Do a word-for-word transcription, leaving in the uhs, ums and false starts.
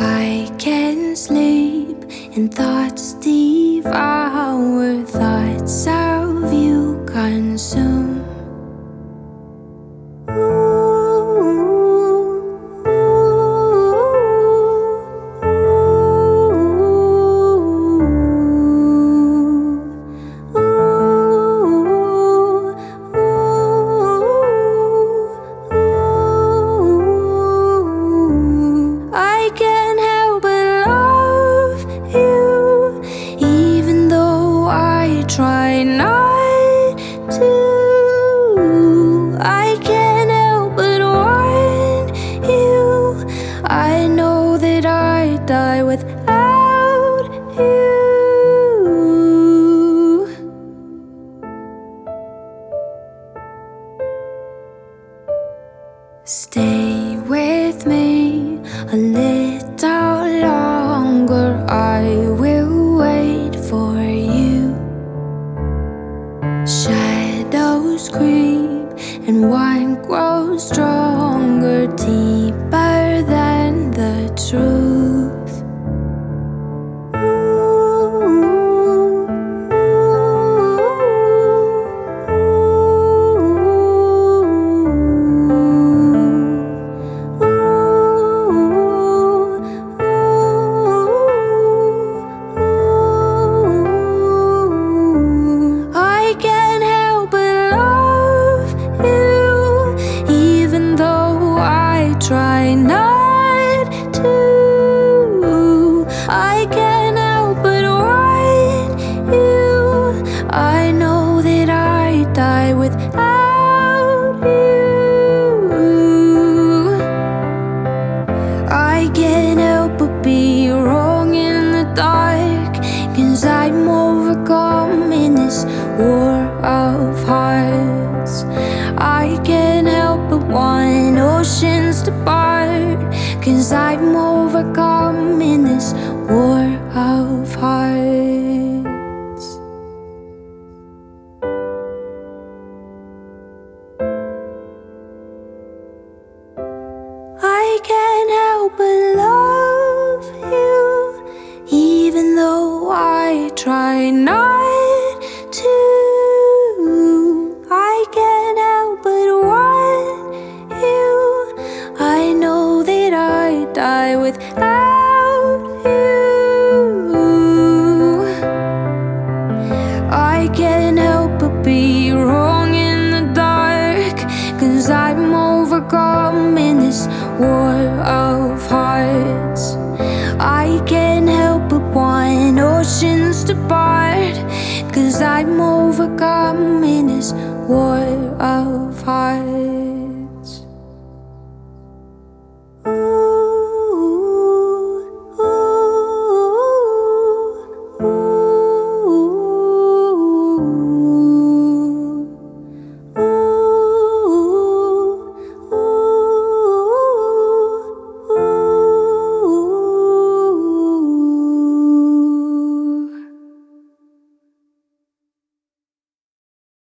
I can't sleep and thoughts devour, thoughts of you consume. I can't help but love you, even though I try not to. I can't help but want you. I know that I die without you. Stay with me a little longer, I will wait for you. Shadows creep and one grows stronger, deeper than the truth. I can't help but love you, even though I try not to. I can't help but want you. I know that I die without you. I can't help but be wrong in the dark, 'cause I'm overcome in this war of hearts. I can't help but want oceans to part, 'cause I'm overcome in this war of hearts. I can't help but love you, even though I try not to. I can't help but want you. I know that I die without you. I can't help but be wrong in the dark, 'cause I'm overcome in this war of hearts. I can't help but want oceans to part, 'cause I'm overcome in this war of hearts.